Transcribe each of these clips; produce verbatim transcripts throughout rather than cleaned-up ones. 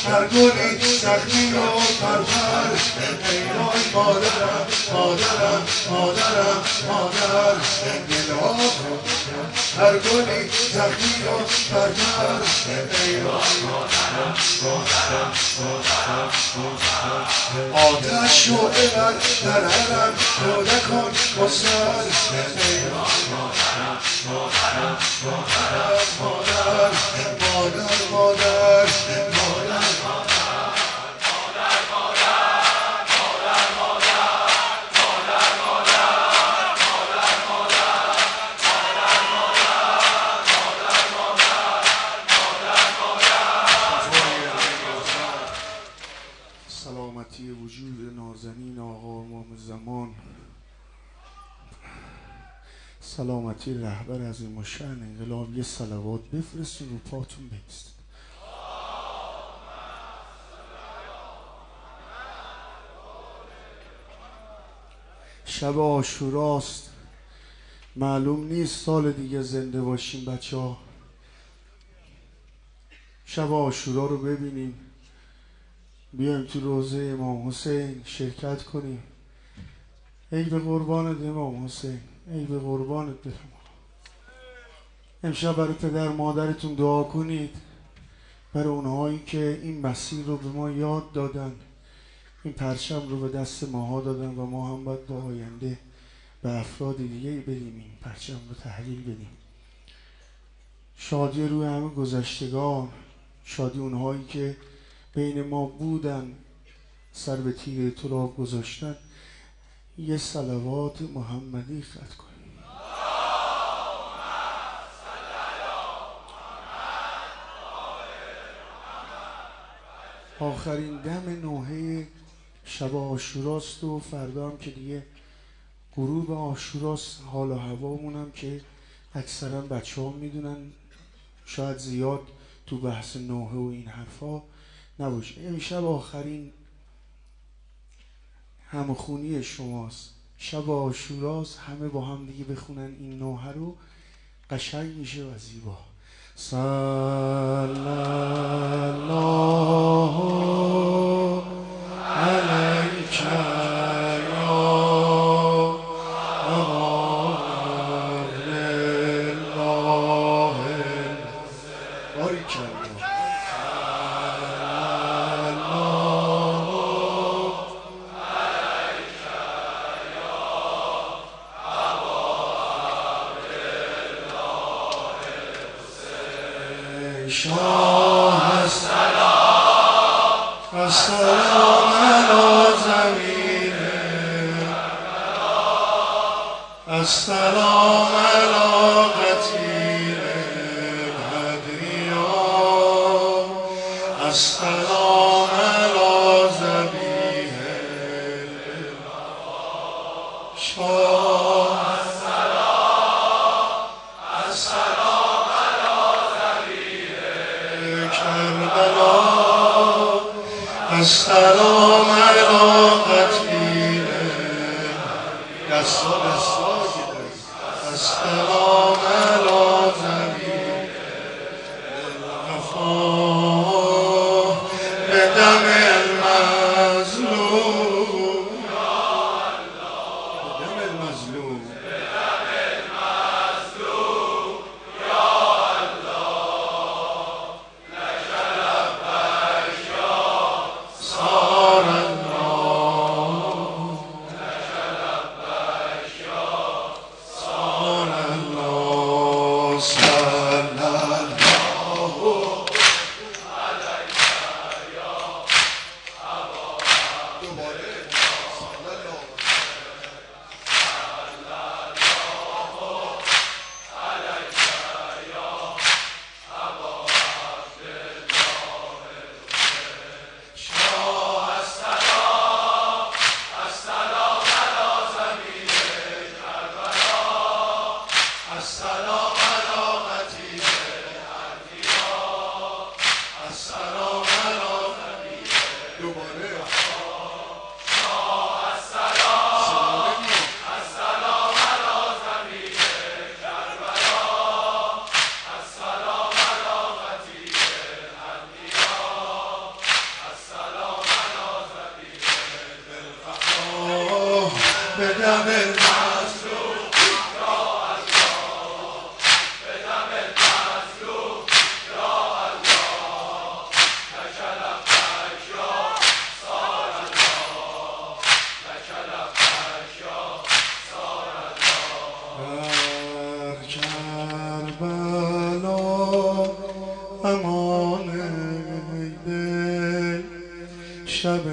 هر گلی زخمی و پرپر. ای وای مادرم مادرم مادرم مادر، نگاه کن هر گلی زخمی و پرپر. ای وای مادرم مادرم مادرم مادر، آتش شعله بر در حرم روده کن مصر. ای وای مادرم مادرم مادرم مادر، مادر مادر مادر سلامتی وجود نازنین آقا امام زمان، سلامتی رهبر عظیم الشأن انقلاب. یه صلوات بفرستین رو پاتون بیستید. شب عاشوراست، معلوم نیست سال دیگه زنده باشیم بچه ها. شب عاشورا رو ببینیم، بیایم تو روضه امام حسین شرکت کنیم. ای به قربانت امام حسین، ای به قربانت برم. امشب برای پدر مادرتون دعا کنید، برای اونهایی که این مسیر رو به ما یاد دادن، این پرچم رو به دست ماها دادن و ما هم باید با آینده به افراد دیگه بدیم این پرچم رو تحویل بدیم. شادی روی همه گذشتگان، شادی اونهایی که بین ما بودن سر به تیغ تراب گذاشتن. یه صلوات محمدی خط کنیم. آخرین دم نوحه شب عاشوراست و فردا هم که دیگه غروب عاشوراست. حال و هوامونم که اکثرا بچه ها میدونن، شاید زیاد تو بحث نوحه و این حرفا نباشه. امشب آخرین همخونی شماست، شب عاشوراست، همه با هم دیگه بخونن این نوحه رو، قشنگ میشه و زیبا. صلی الله علیک یا امام الله. باریک الله. شاه السلام السلام علی زمین السلام علی قتیل الهدیان السلام علی ذبیح شاه السلام السلام السلام علی قتیل دستا دستا السلام علی ذبیح الوفا به دم المظلوم به دم المظلوم به دم المظلوم یا الله، به دم المظلوم یا الله، لک لبیک یا رسول الله، لک لبیک یا رسول الله. در کربلا امان ای دل، شب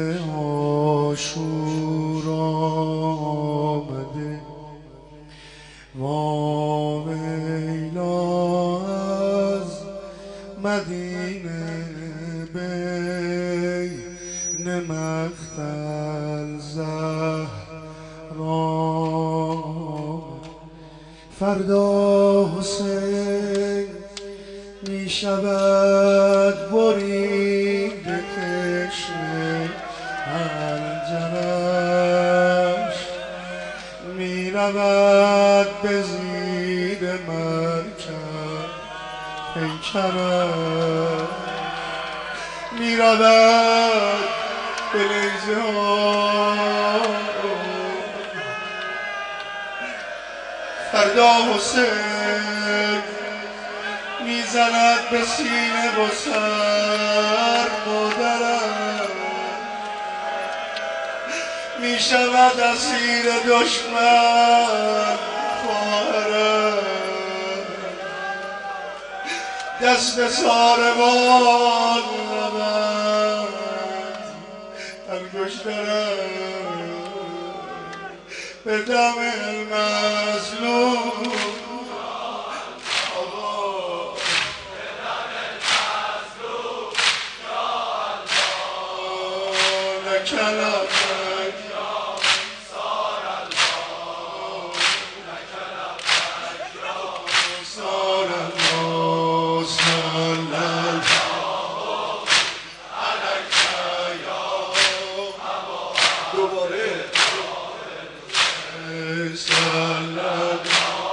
عاشورا آمده، وا ویلا از مدینه بین مقتل زهرا. فردا حسین می شود بریده تشنه الجرش، می رود به زیر مرکب پیکرش، می رود به نیزه ها. فردا حسین میزند به سینه و سر مادرم، میشود اسیر دشمن خواهرم، دست ساربان رود انگشترم، به دم المظلوم لبیک یا رسول الله، لک لبیک یا رسول الله، صلی الله علیک یا ابا دوباره صلی الله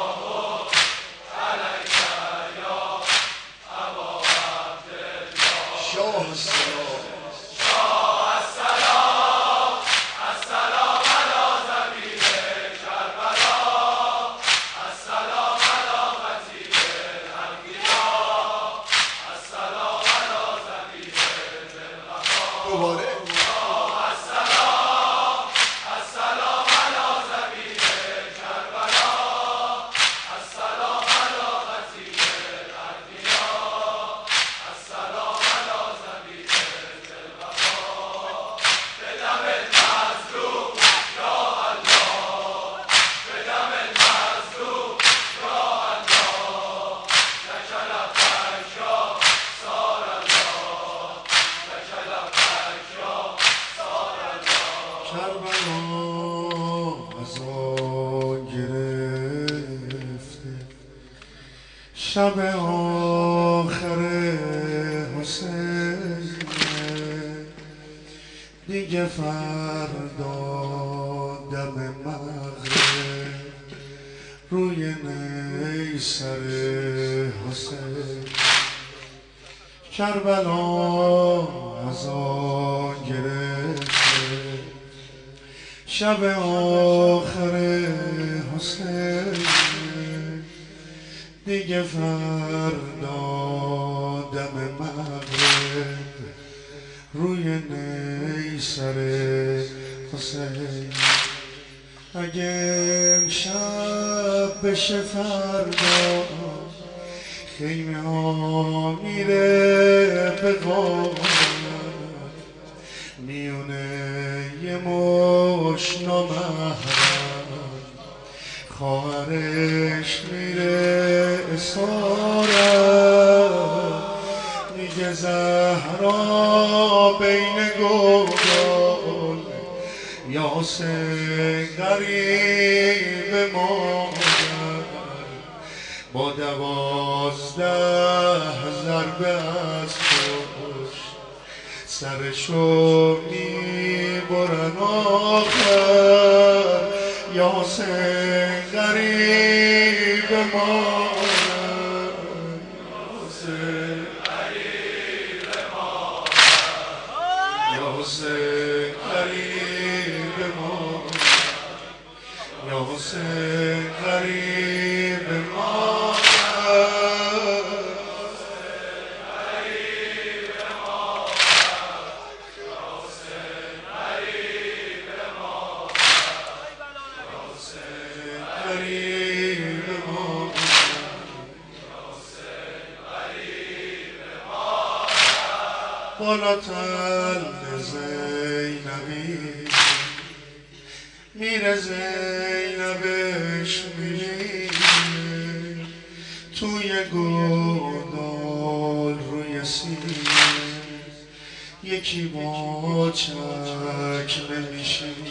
علیک یا ابا عبدالله، شاه السلام. دوباره السلام السلام علی ذبیح کربلا، السلام علی قتیل الانبیا، السلام علی ذبیح الوفا. به دم المظلوم یا الله، به دم المظلوم یا الله، لک لبیک یا رسول الله، لک لبیک یا رسول الله. کربلا از آن گرفته، شب آخر حسین، دیگه فردا دم مغرب روی نیسر حسین. کربلا از آن گرفته، شب آخر حسین، دیگه فردا دم مغرب روی نیسر حسین. اگه امشب بشه فردا، خیمه ها میره به قامت، میونه یه مش نامحرم، خواهرش میره اسارت، میگه زهرا بین گل، یاسین غریب مادر، با دوازده ضربه از پشت سرشو میبرن آخر. یاسین غریب مادر، یاسین غریب مادر، یاسین غریب مادر. حسین غریب ما بالاتر زینبی میره زینبش میره توی گودال روی سینه یکی با چکمه میشه